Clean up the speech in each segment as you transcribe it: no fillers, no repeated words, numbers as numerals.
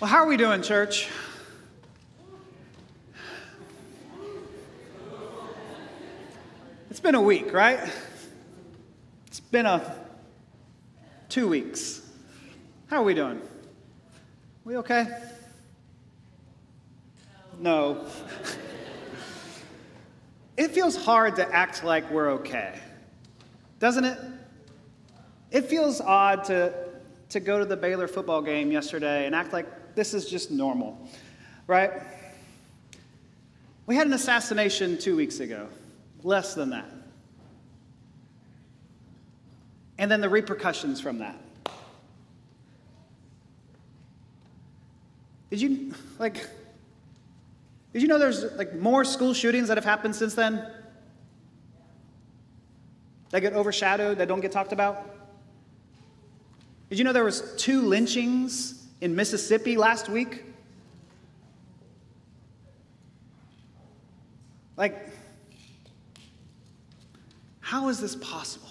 Well, how are we doing, church? It's been a week, right? It's been 2 weeks. How are we doing? We okay? No. It feels hard to act like we're okay, doesn't it? It feels odd to go to the Baylor football game yesterday and act like this is just normal, right? We had an assassination 2 weeks ago, less than that. And then the repercussions from that. Did you know there's more school shootings that have happened since then? That get overshadowed, that don't get talked about? Did you know there was 2 lynchings in Mississippi last week? How is this possible?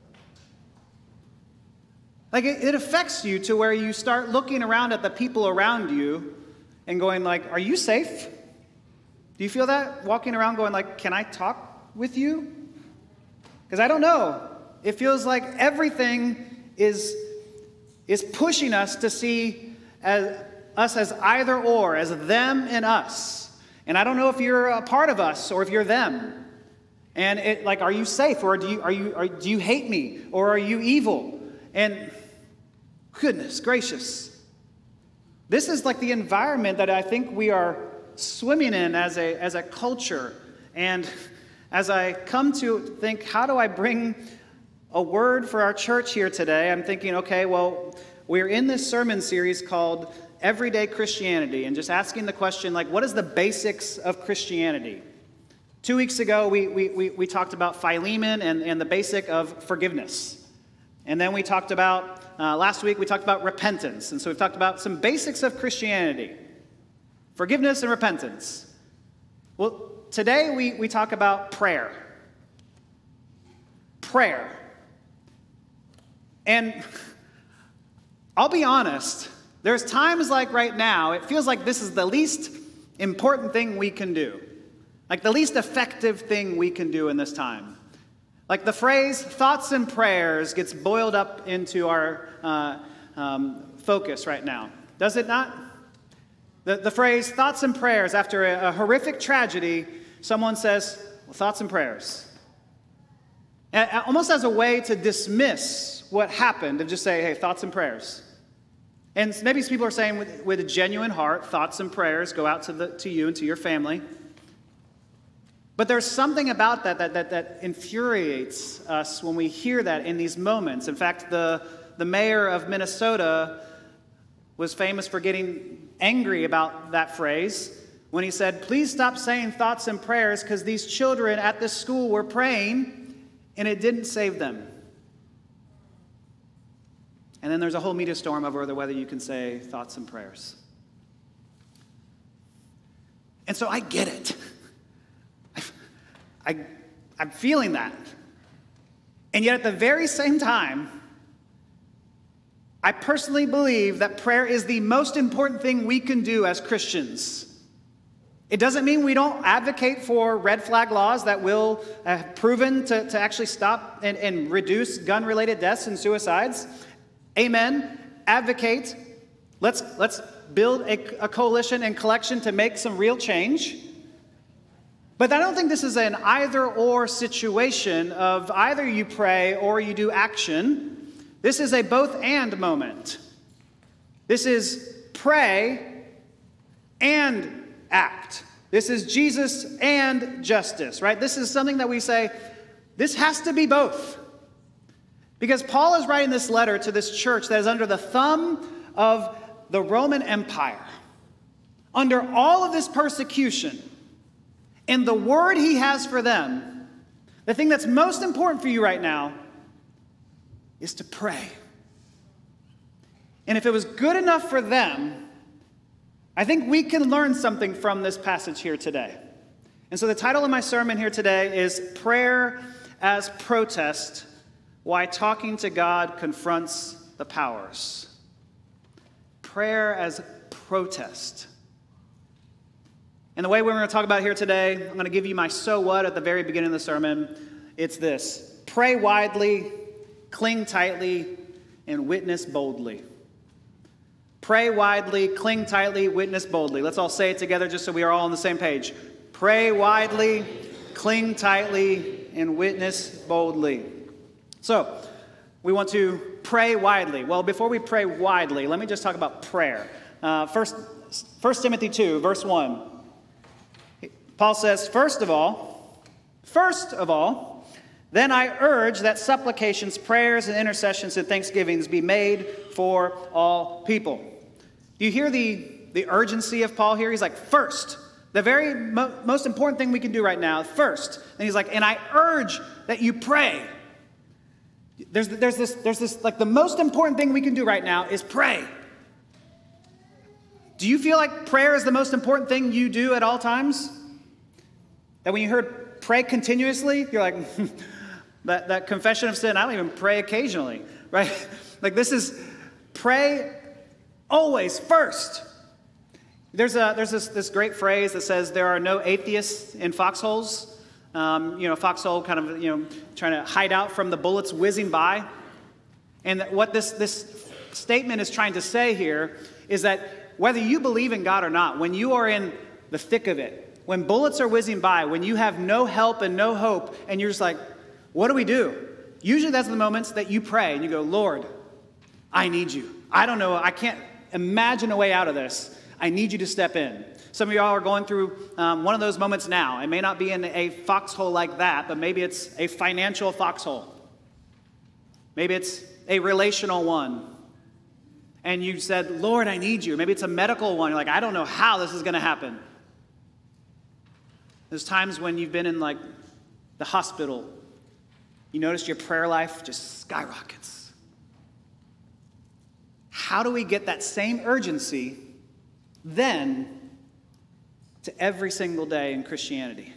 It affects you to where you start looking around at the people around you and going are you safe? Do you feel that? Walking around going can I talk with you? Because I don't know. It feels like everything is pushing us to see us as either or, as them and us. And I don't know if you're a part of us or if you're them. And are you safe, or do you hate me, or are you evil? And goodness gracious, this is the environment that I think we are swimming in as a culture. And as I come to think, how do I bring a word for our church here today? I'm thinking, okay, well, we're in this sermon series called Everyday Christianity, and just asking the question, what is the basics of Christianity? 2 weeks ago, we talked about Philemon and the basic of forgiveness. And then we talked about, last week, we talked about repentance. And so we've talked about some basics of Christianity. Forgiveness and repentance. Well, today we talk about prayer. Prayer. And I'll be honest, there's times like right now, it feels like this is the least important thing we can do. The least effective thing we can do in this time. The phrase thoughts and prayers gets boiled up into our focus right now. Does it not? The phrase thoughts and prayers, after a horrific tragedy, someone says, well, thoughts and prayers. Almost as a way to dismiss what happened and just say, hey, thoughts and prayers. And maybe people are saying with a genuine heart, thoughts and prayers go out to you and to your family. But there's something about that infuriates us when we hear that in these moments. In fact, the mayor of Minnesota was famous for getting angry about that phrase when he said, please stop saying thoughts and prayers because these children at this school were praying and it didn't save them. And then there's a whole media storm over whether you can say thoughts and prayers. And so I get it. I'm feeling that. And yet at the very same time, I personally believe that prayer is the most important thing we can do as Christians. It doesn't mean we don't advocate for red flag laws that will have proven to actually stop and reduce gun-related deaths and suicides. Amen. Advocate. Let's build a coalition and collection to make some real change. But I don't think this is an either-or situation of either you pray or you do action. This is a both-and moment. This is pray and act. This is Jesus and justice, right? This is something that we say, this has to be both. Because Paul is writing this letter to this church that is under the thumb of the Roman Empire, under all of this persecution. And the word he has for them, the thing that's most important for you right now, is to pray. And if it was good enough for them, I think we can learn something from this passage here today. And so the title of my sermon here today is Prayer as Protest, Why Talking to God Confronts the Powers. Prayer as protest. And the way we're going to talk about here today, I'm going to give you my so what at the very beginning of the sermon. It's this: pray widely, cling tightly, and witness boldly. Pray widely, cling tightly, witness boldly. Let's all say it together just so we are all on the same page. Pray widely, cling tightly, and witness boldly. So, we want to pray widely. Well, before we pray widely, let me just talk about prayer. 1 Timothy 2, verse 1. Paul says, First of all, then I urge that supplications, prayers, and intercessions and thanksgivings be made for all people. Do you hear the urgency of Paul here? He's like, first, the very most important thing we can do right now, first. And he's like, and I urge that you pray. There's this, like the most important thing we can do right now is pray. Do you feel like prayer is the most important thing you do at all times? That when you heard pray continuously, you're like, that confession of sin, I don't even pray occasionally, right? Like this is pray always first. There's this great phrase that says there are no atheists in foxholes. Foxhole kind of, trying to hide out from the bullets whizzing by. And what this statement is trying to say here is that whether you believe in God or not, when you are in the thick of it, when bullets are whizzing by, when you have no help and no hope, and you're just like, what do we do? Usually that's the moments that you pray and you go, Lord, I need you. I don't know. I can't imagine a way out of this. I need you to step in. Some of y'all are going through one of those moments now. It may not be in a foxhole like that, but maybe it's a financial foxhole. Maybe it's a relational one. And you said, Lord, I need you. Maybe it's a medical one. You're like, I don't know how this is going to happen. There's times when you've been in like the hospital. You notice your prayer life just skyrockets. How do we get that same urgency then to every single day in Christianity?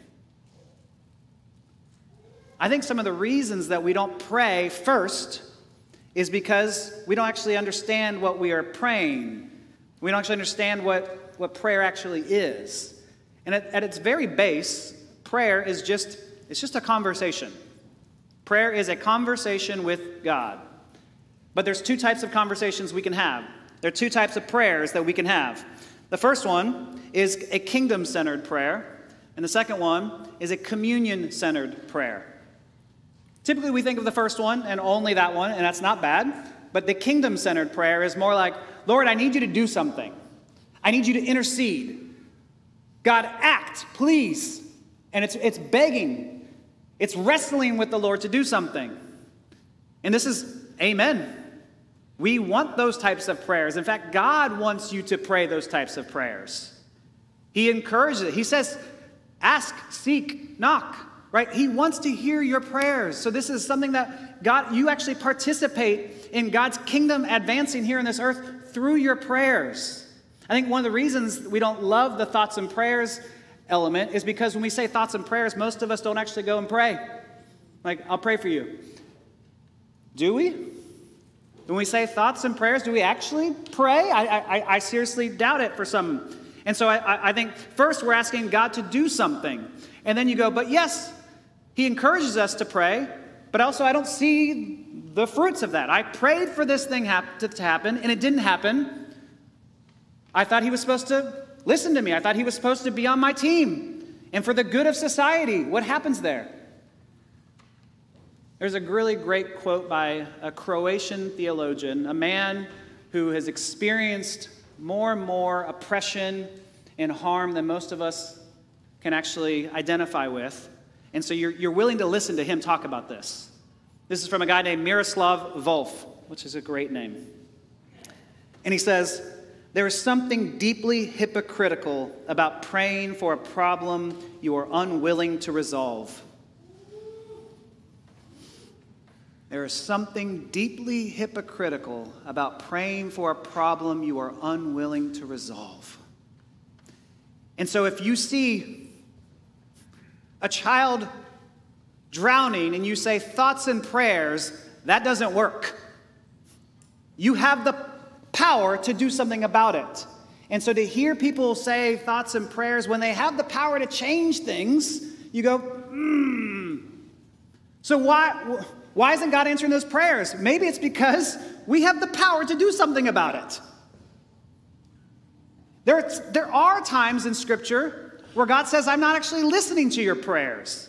I think some of the reasons that we don't pray first is because we don't actually understand what we are praying. We don't actually understand what prayer actually is. And at its very base, prayer is just a conversation. Prayer is a conversation with God. But there's two types of conversations we can have. There are two types of prayers that we can have. The first one is a kingdom-centered prayer, and the second one is a communion-centered prayer. Typically, we think of the first one and only that one, and that's not bad. But the kingdom-centered prayer is more like, Lord, I need you to do something. I need you to intercede. God, act, please. And it's begging. It's wrestling with the Lord to do something. And this is amen. We want those types of prayers. In fact, God wants you to pray those types of prayers. He encourages it. He says, ask, seek, knock, right? He wants to hear your prayers. So this is something that God, you actually participate in God's kingdom advancing here on this earth through your prayers. I think one of the reasons we don't love the thoughts and prayers element is because when we say thoughts and prayers, most of us don't actually go and pray. Like, I'll pray for you. Do we? When we say thoughts and prayers, do we actually pray? I seriously doubt it for some. And so I think first we're asking God to do something. And then you go, but yes, he encourages us to pray, but also I don't see the fruits of that. I prayed for this thing to happen, and it didn't happen. I thought he was supposed to listen to me. I thought he was supposed to be on my team and for the good of society. What happens there? There's a really great quote by a Croatian theologian, a man who has experienced more and more oppression and harm than most of us can actually identify with. And so you're willing to listen to him talk about this. This is from a guy named Miroslav Volf, which is a great name. And he says, there is something deeply hypocritical about praying for a problem you are unwilling to resolve. There is something deeply hypocritical about praying for a problem you are unwilling to resolve. And so if you see a child drowning and you say thoughts and prayers, that doesn't work. You have the power to do something about it. And so to hear people say thoughts and prayers when they have the power to change things, you go, So why isn't God answering those prayers? Maybe it's because we have the power to do something about it. There are times in Scripture where God says, I'm not actually listening to your prayers.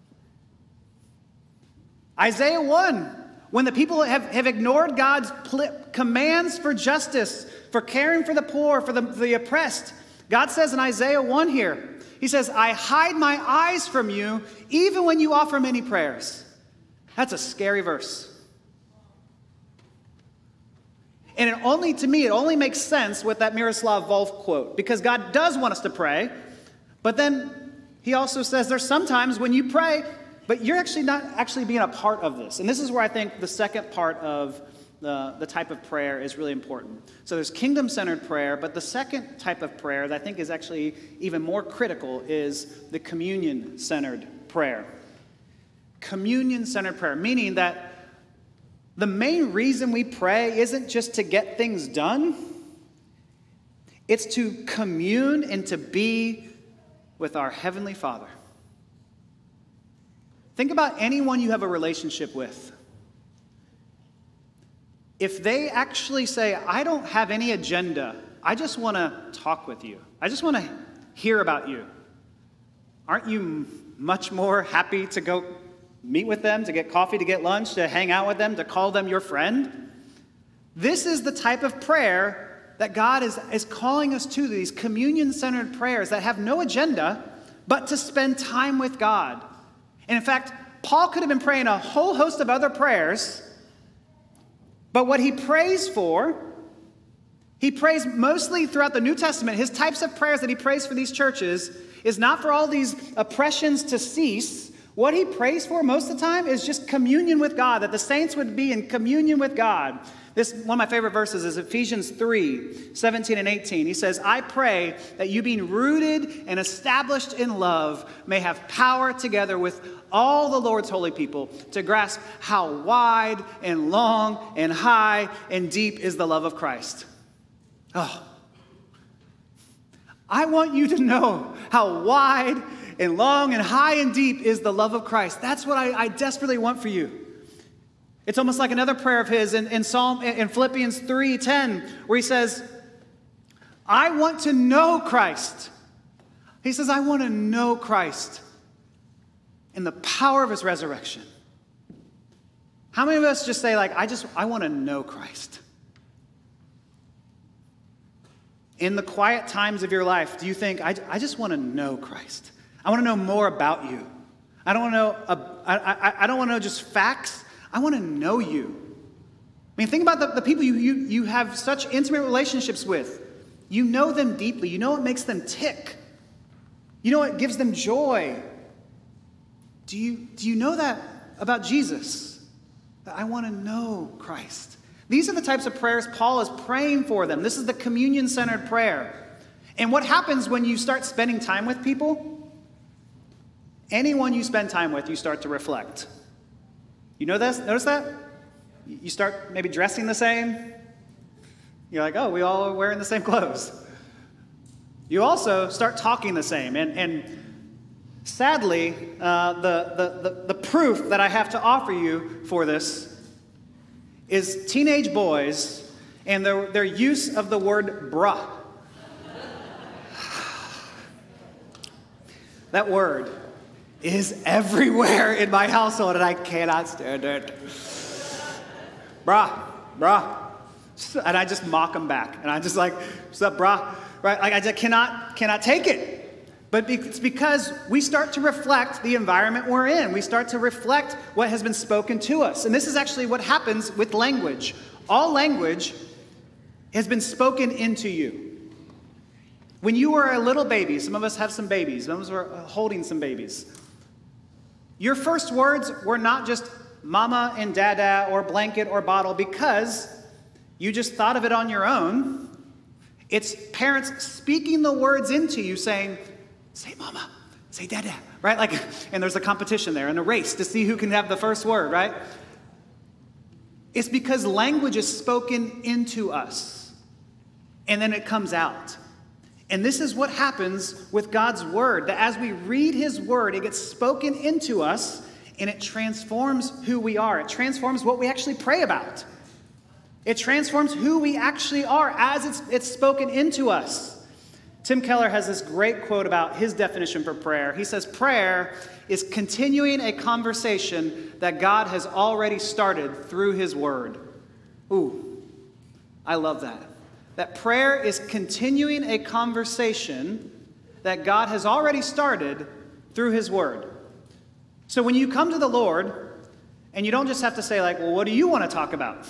Isaiah 1, when the people have ignored God's commands for justice, for caring for the poor, for the oppressed, God says in Isaiah 1 here, he says, I hide my eyes from you even when you offer many prayers. That's a scary verse. And to me, it only makes sense with that Miroslav Volf quote, because God does want us to pray, but then he also says there's sometimes when you pray, but you're actually not actually being a part of this. And this is where I think the second part of the type of prayer is really important. So there's kingdom-centered prayer, but the second type of prayer that I think is actually even more critical is the communion-centered prayer. Communion-centered prayer, meaning that the main reason we pray isn't just to get things done. It's to commune and to be with our Heavenly Father. Think about anyone you have a relationship with. If they actually say, I don't have any agenda, I just want to talk with you. I just want to hear about you. Aren't you much more happy to go meet with them, to get coffee, to get lunch, to hang out with them, to call them your friend? This is the type of prayer that God is calling us to, these communion-centered prayers that have no agenda, but to spend time with God. And in fact, Paul could have been praying a whole host of other prayers, but what he prays for, he prays mostly throughout the New Testament, his types of prayers that he prays for these churches is not for all these oppressions to cease. What he prays for most of the time is just communion with God, that the saints would be in communion with God. One of my favorite verses is Ephesians 3, 17 and 18. He says, I pray that you being rooted and established in love may have power together with all the Lord's holy people to grasp how wide and long and high and deep is the love of Christ. Oh, I want you to know how wide and long and high and deep is the love of Christ. That's what I desperately want for you. It's almost like another prayer of his in Philippians 3:10, where he says, I want to know Christ. He says, I want to know Christ and the power of his resurrection. How many of us just say, I want to know Christ? In the quiet times of your life, do you think, I just want to know Christ? I want to know more about you. I don't want to know, I don't want to know just facts. I want to know you. I mean, think about the people you have such intimate relationships with. You know them deeply. You know what makes them tick. You know what gives them joy. Do you know that about Jesus? That I want to know Christ. These are the types of prayers Paul is praying for them. This is the communion-centered prayer. And what happens when you start spending time with people? Anyone you spend time with, you start to reflect. You know this? Notice that? You start maybe dressing the same. You're like, oh, we all are wearing the same clothes. You also start talking the same. And sadly, the proof that I have to offer you for this is teenage boys and their use of the word bruh. That word is everywhere in my household, and I cannot stand it. Bruh. And I just mock them back. And I'm just like, what's up, bruh? Right? Like, I just cannot take it. But it's because we start to reflect the environment we're in. We start to reflect what has been spoken to us. And this is actually what happens with language. All language has been spoken into you. When you were a little baby, some of us have some babies, some of us are holding some babies. Your first words were not just mama and dada or blanket or bottle because you just thought of it on your own. It's parents speaking the words into you saying, say mama, say dada, right? Like, and there's a competition there and a race to see who can have the first word, right? It's because language is spoken into us and then it comes out. And this is what happens with God's word, that as we read his word, it gets spoken into us, and it transforms who we are. It transforms what we actually pray about. It transforms who we actually are as it's spoken into us. Tim Keller has this great quote about his definition for prayer. He says, prayer is continuing a conversation that God has already started through his word. Ooh, I love that. That prayer is continuing a conversation that God has already started through his word. So when you come to the Lord, and you don't just have to say like, well, what do you want to talk about?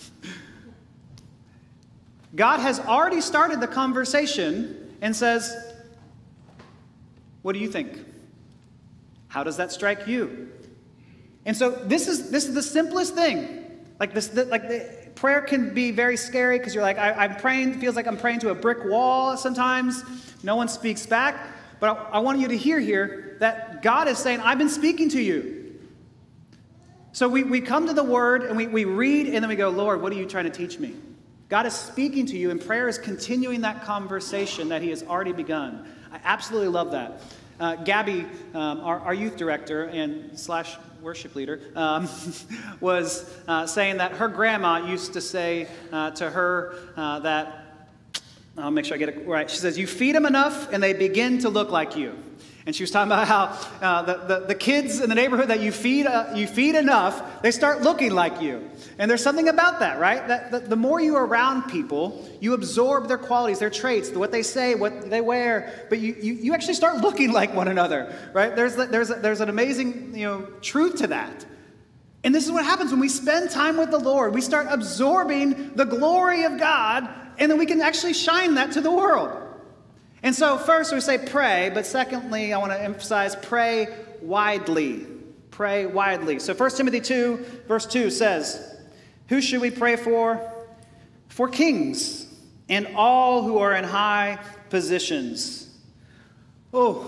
God has already started the conversation and says, what do you think? How does that strike you? And so this is the simplest thing. Prayer can be very scary because you're like, I'm praying, it feels like I'm praying to a brick wall sometimes. No one speaks back. But I want you to hear here that God is saying, I've been speaking to you. So we come to the word and we read and then we go, Lord, what are you trying to teach me? God is speaking to you, and prayer is continuing that conversation that he has already begun. I absolutely love that. Gabby, our youth director and / worship leader, was saying that her grandma used to say to her that, I'll make sure I get it right. She says, you feed them enough and they begin to look like you. And she was talking about how the kids in the neighborhood that you feed enough, they start looking like you. And there's something about that, right? That the more you're around people, you absorb their qualities, their traits, what they say, what they wear, but you actually start looking like one another, right? There's an amazing truth to that. And this is what happens when we spend time with the Lord. We start absorbing the glory of God, and then we can actually shine that to the world. And so first we say pray, but secondly, I want to emphasize pray widely. Pray widely. So 1 Timothy 2, verse 2 says, who should we pray for? For kings and all who are in high positions. Oh.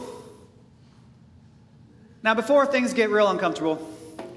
Now before things get real uncomfortable,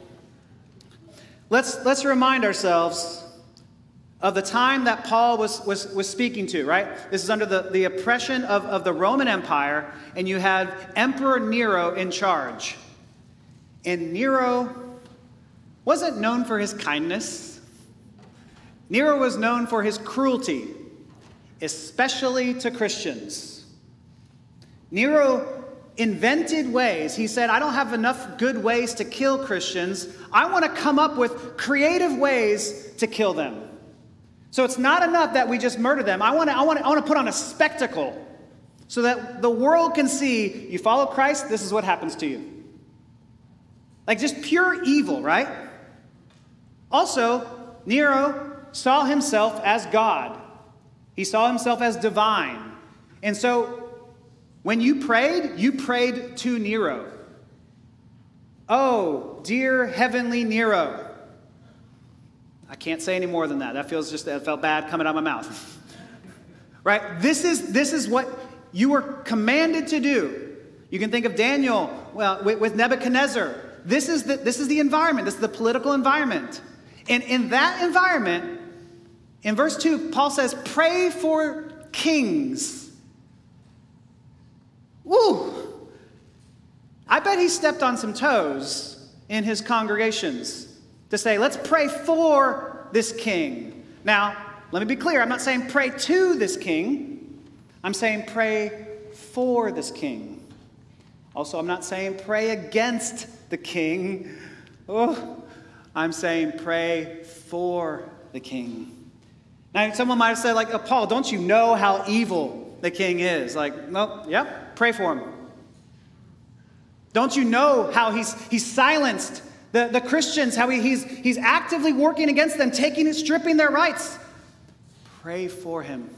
let's remind ourselves of the time that Paul was speaking to, right? This is under the oppression of the Roman Empire, and you have Emperor Nero in charge. And Nero wasn't known for his kindness. Nero was known for his cruelty, especially to Christians. Nero invented ways. He said, I don't have enough good ways to kill Christians. I want to come up with creative ways to kill them. So it's not enough that we just murder them. I want to put on a spectacle so that the world can see, you follow Christ, this is what happens to you. Like just pure evil, right? Also, Nero saw himself as God. He saw himself as divine. And so when you prayed to Nero. Oh, dear heavenly Nero. I can't say any more than that. That felt bad coming out of my mouth. Right? This is what you were commanded to do. You can think of Daniel, with Nebuchadnezzar. This is the environment. This is the political environment. And in that environment, in verse 2, Paul says, pray for kings. Woo! I bet he stepped on some toes in his congregations to say, let's pray for this king. Now, let me be clear. I'm not saying pray to this king. I'm saying pray for this king. Also, I'm not saying pray against the king. Oh, I'm saying pray for the king. Now, someone might have said, like, oh, Paul, don't you know how evil the king is? Like, no, yep, pray for him. Don't you know how he's silenced the Christians, how he's actively working against them, stripping their rights? Pray for him.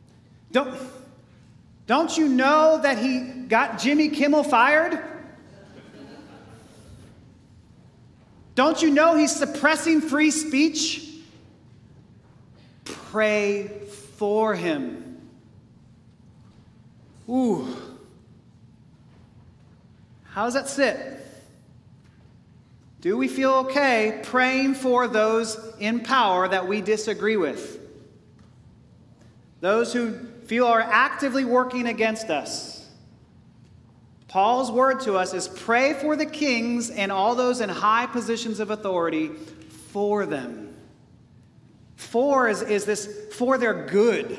Don't you know that he got Jimmy Kimmel fired? Don't you know he's suppressing free speech? Pray for him. Ooh. How does that sit? Do we feel okay praying for those in power that we disagree with? those who feel are actively working against us. Paul's word to us is pray for the kings and all those in high positions of authority for them. For is this for their good,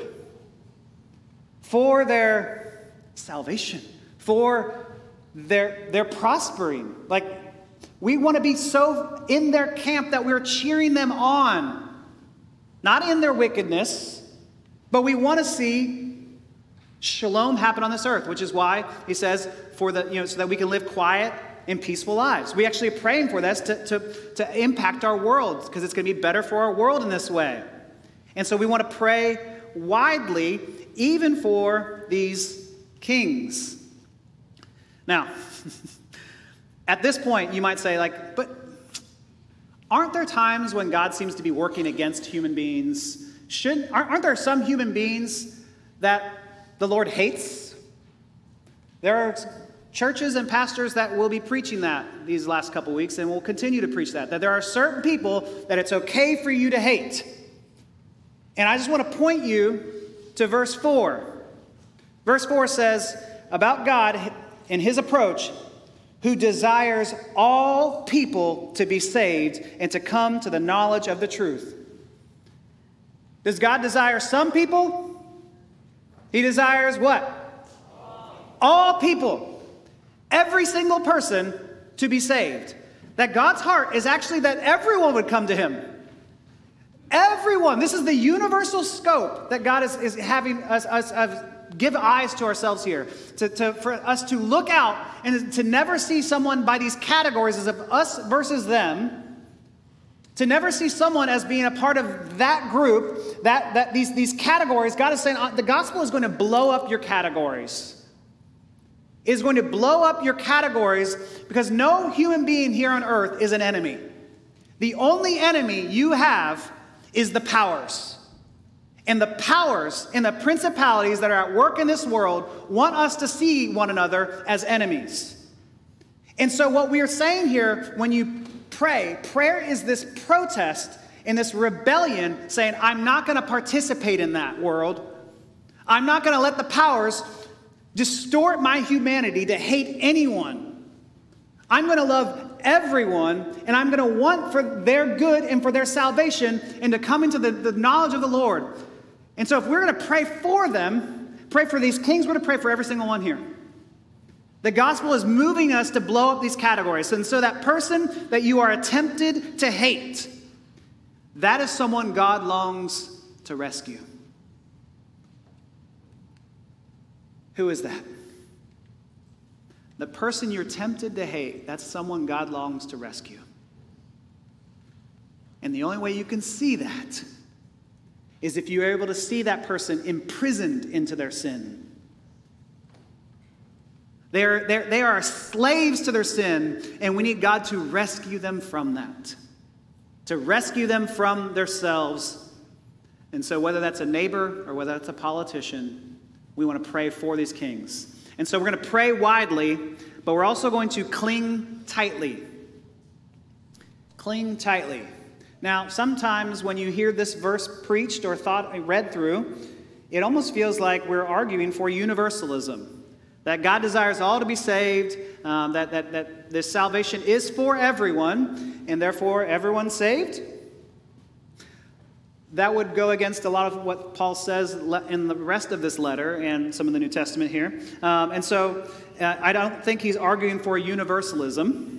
for their salvation, for their prospering. Like, we want to be so in their camp that we're cheering them on, not in their wickedness, but we want to see shalom happen on this earth, which is why he says so that we can live quiet and peaceful lives. We actually are praying for this to impact our world, because it's going to be better for our world in this way. And so we want to pray widely, even for these kings. Now, at this point, you might say, but aren't there times when God seems to be working against human beings? Aren't there some human beings that the Lord hates? There are churches and pastors that will be preaching that these last couple weeks, and will continue to preach that there are certain people that it's okay for you to hate. And I just want to point you to verse 4. Verse 4 says about God and his approach, who desires all people to be saved and to come to the knowledge of the truth. Does God desire some people? He desires what? All people. Every single person to be saved. That God's heart is actually that everyone would come to him. Everyone. This is the universal scope that God is having us give eyes to ourselves here. For us to look out and to never see someone by these categories as of us versus them. To never see someone as being a part of that group, these categories. God is saying the gospel is going to blow up your categories. It is going to blow up your categories, because no human being here on earth is an enemy. The only enemy you have is the powers. And the powers and the principalities that are at work in this world want us to see one another as enemies. And so what we are saying here, when you pray, prayer is this protest and this rebellion saying, I'm not going to participate in that world. I'm not going to let the powers distort my humanity to hate anyone. I'm going to love everyone, and I'm going to want for their good and for their salvation and to come into the knowledge of the Lord. And so if we're going to pray for them, pray for these kings, we're going to pray for every single one here. The gospel is moving us to blow up these categories. And so that person that you are tempted to hate, that is someone God longs to rescue. Who is that? The person you're tempted to hate, that's someone God longs to rescue. And the only way you can see that is if you're able to see that person imprisoned into their sin. They are slaves to their sin, and we need God to rescue them from that. To rescue them from themselves. And so whether that's a neighbor or whether that's a politician, we want to pray for these kings. And so we're going to pray widely, but we're also going to cling tightly. Cling tightly. Now, sometimes when you hear this verse preached or read through, it almost feels like we're arguing for universalism. That God desires all to be saved, that this salvation is for everyone, and therefore everyone's saved. That would go against a lot of what Paul says in the rest of this letter and some of the New Testament here. And so I don't think he's arguing for universalism.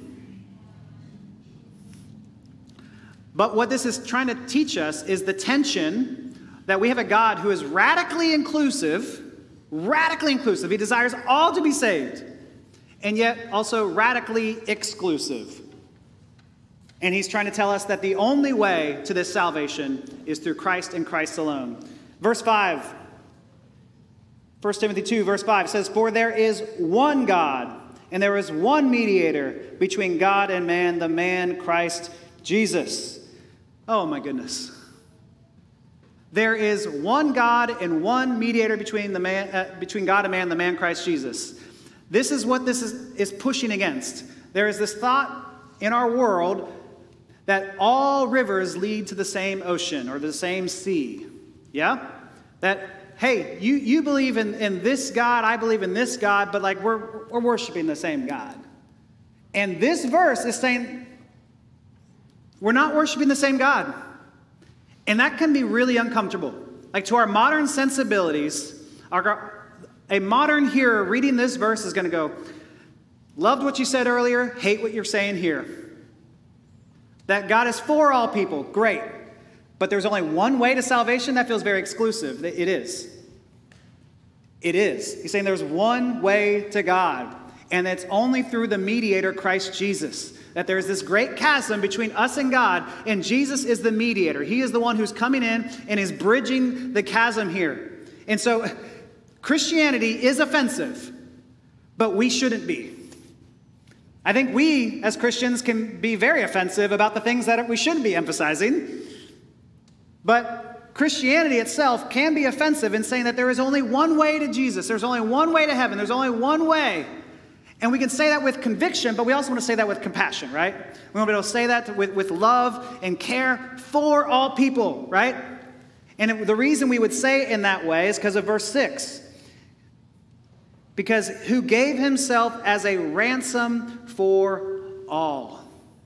But what this is trying to teach us is the tension that we have a God who is radically inclusive. He desires all to be saved, and yet also radically exclusive. And he's trying to tell us that the only way to this salvation is through Christ and Christ alone. Verse 5, 1 Timothy 2, verse 5 says, "For there is one God, and there is one mediator between God and man, the man Christ Jesus." Oh my goodness. There is one God and one mediator between God and man, the man Christ Jesus. This is what this is pushing against. There is this thought in our world that all rivers lead to the same ocean or the same sea. Yeah? That hey, you believe in this God, I believe in this God, but like we're worshiping the same God. And this verse is saying we're not worshiping the same God. And that can be really uncomfortable. Like to our modern sensibilities, a modern hearer reading this verse is going to go, loved what you said earlier, hate what you're saying here. That God is for all people, great. But there's only one way to salvation? That feels very exclusive. It is. It is. He's saying there's one way to God, and it's only through the mediator, Christ Jesus. That there's this great chasm between us and God, and Jesus is the mediator. He is the one who's coming in and is bridging the chasm here. And so Christianity is offensive, but we shouldn't be. I think we, as Christians, can be very offensive about the things that we shouldn't be emphasizing. But Christianity itself can be offensive in saying that there is only one way to Jesus. There's only one way to heaven. There's only one way. And we can say that with conviction, but we also want to say that with compassion, right? We want to be able to say that with love and care for all people, right? And the reason we would say it in that way is because of verse 6. Because who gave himself as a ransom for all.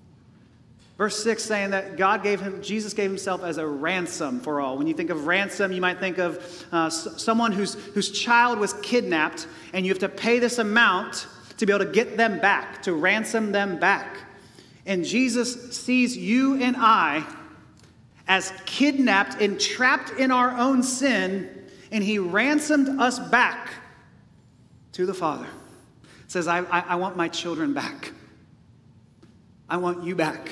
Verse 6 saying that Jesus gave himself as a ransom for all. When you think of ransom, you might think of someone whose child was kidnapped, and you have to pay this amount to be able to get them back, to ransom them back. And Jesus sees you and I as kidnapped and trapped in our own sin, and he ransomed us back to the Father. It says, I want my children back. I want you back.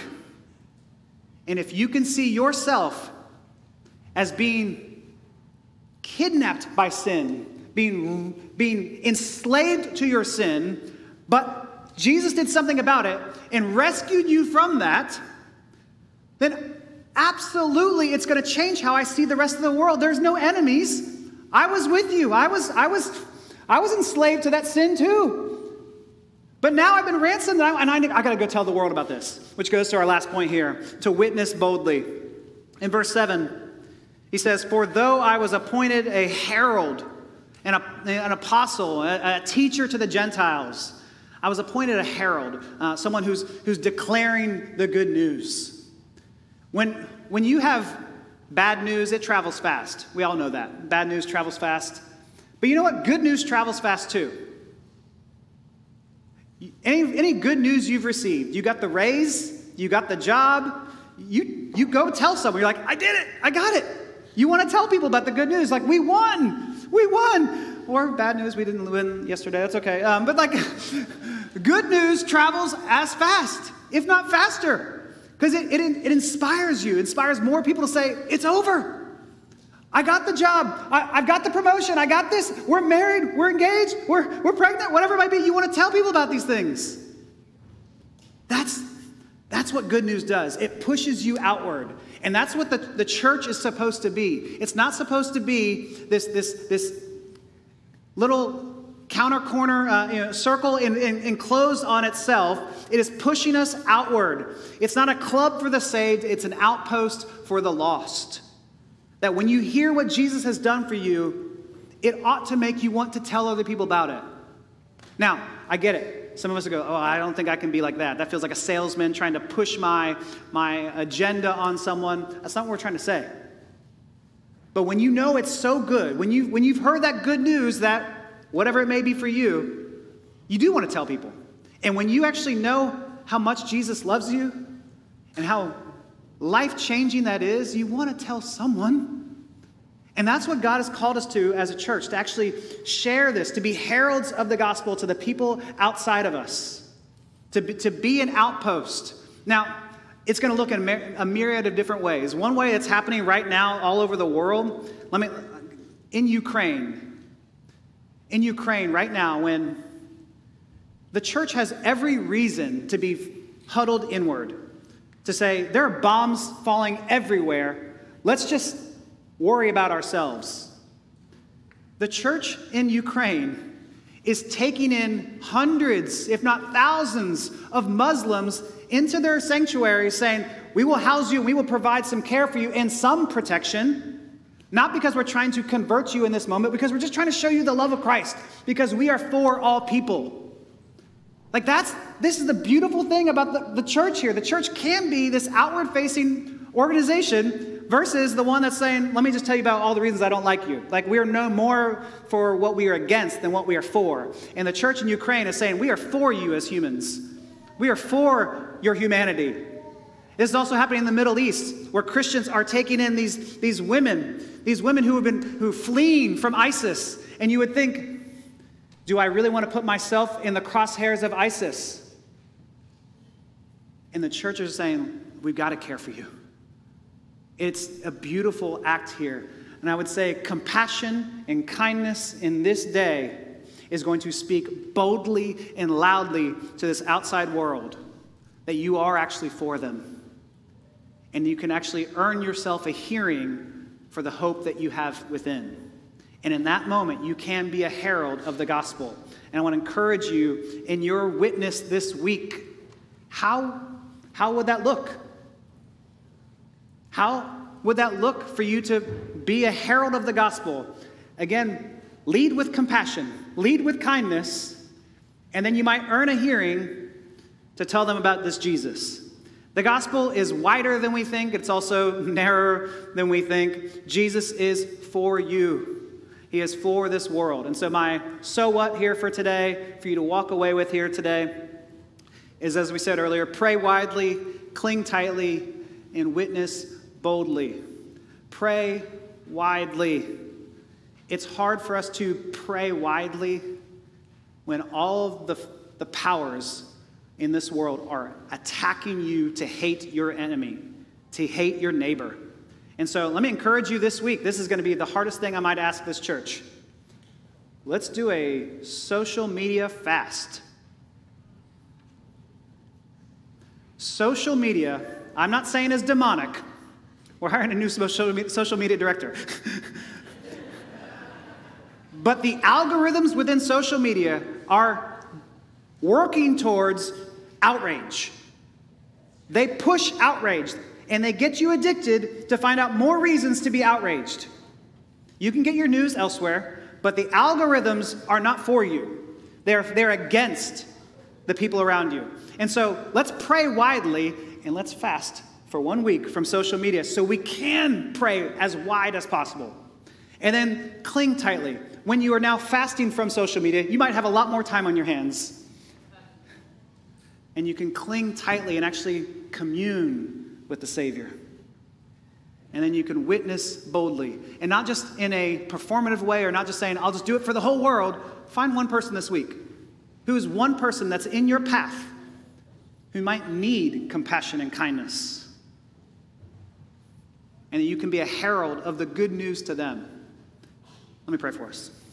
And if you can see yourself as being kidnapped by sin, being enslaved to your sin, but Jesus did something about it and rescued you from that, then absolutely it's going to change how I see the rest of the world. There's no enemies. I was with you. I was enslaved to that sin too. But now I've been ransomed, and I got to go tell the world about this, which goes to our last point here, to witness boldly. In verse 7, he says, for though I was appointed a herald, an apostle, a teacher to the Gentiles, I was appointed a herald, someone who's declaring the good news. When you have bad news, it travels fast. We all know that. Bad news travels fast. But you know what? Good news travels fast too. Any good news you've received, you got the raise, you got the job, you go tell someone, you're like, I did it, I got it. You want to tell people about the good news, like we won. Or bad news, we didn't win yesterday, that's okay. But like, good news travels as fast, if not faster, because it inspires you, inspires more people to say, it's over. I got the job. I've got the promotion. I got this. We're married. We're engaged. We're pregnant. Whatever it might be. You want to tell people about these things. That's what good news does. It pushes you outward. And that's what the church is supposed to be. It's not supposed to be this little corner circle enclosed on itself. It is pushing us outward. It's not a club for the saved. It's an outpost for the lost. That when you hear what Jesus has done for you, it ought to make you want to tell other people about it. Now, I get it. Some of us go, oh, I don't think I can be like that. That feels like a salesman trying to push my agenda on someone. That's not what we're trying to say. But when you know it's so good, when you've heard that good news that whatever it may be for you, you do want to tell people. And when you actually know how much Jesus loves you and how life-changing that is, you want to tell someone. And that's what God has called us to as a church, to actually share this, to be heralds of the gospel to the people outside of us, to be an outpost. Now, it's going to look in a myriad of different ways. One way it's happening right now all over the world, in Ukraine right now, when the church has every reason to be huddled inward, to say, there are bombs falling everywhere. Let's just worry about ourselves. The church in Ukraine is taking in hundreds, if not thousands, of Muslims into their sanctuaries saying, we will house you, we will provide some care for you and some protection. Not because we're trying to convert you in this moment, because we're just trying to show you the love of Christ, because we are for all people. This is the beautiful thing about the church here. The church can be this outward-facing organization versus the one that's saying, let me just tell you about all the reasons I don't like you. Like, we are no more for what we are against than what we are for. And the church in Ukraine is saying, we are for you as humans. We are for your humanity. This is also happening in the Middle East, where Christians are taking in these women who fleeing from ISIS. And you would think, do I really want to put myself in the crosshairs of ISIS? And the church is saying, we've got to care for you. It's a beautiful act here. And I would say compassion and kindness in this day is going to speak boldly and loudly to this outside world that you are actually for them. And you can actually earn yourself a hearing for the hope that you have within. And in that moment, you can be a herald of the gospel. And I want to encourage you in your witness this week. How would that look? How would that look for you to be a herald of the gospel? Again, lead with compassion, lead with kindness, and then you might earn a hearing to tell them about this Jesus. The gospel is wider than we think. It's also narrower than we think. Jesus is for you. He is for this world. And so my so what here for today, for you to walk away with here today, is, as we said earlier, pray widely, cling tightly, and witness boldly. Pray widely. It's hard for us to pray widely when all of the powers in this world are attacking you to hate your enemy, to hate your neighbor. And so let me encourage you this week. This is going to be the hardest thing I might ask this church. Let's do a social media fast. Social media, I'm not saying is demonic. We're hiring a new social media director. But the algorithms within social media are working towards outrage. They push outrage, and they get you addicted to find out more reasons to be outraged. You can get your news elsewhere, but the algorithms are not for you. They're against the people around you. And so let's pray widely, and let's fast for 1 week from social media so we can pray as wide as possible. And then cling tightly. When you are now fasting from social media, you might have a lot more time on your hands. And you can cling tightly and actually commune with the Savior. And then you can witness boldly. And not just in a performative way, or not just saying, I'll just do it for the whole world. Find one person this week. Who is one person that's in your path who might need compassion and kindness? And that you can be a herald of the good news to them. Let me pray for us.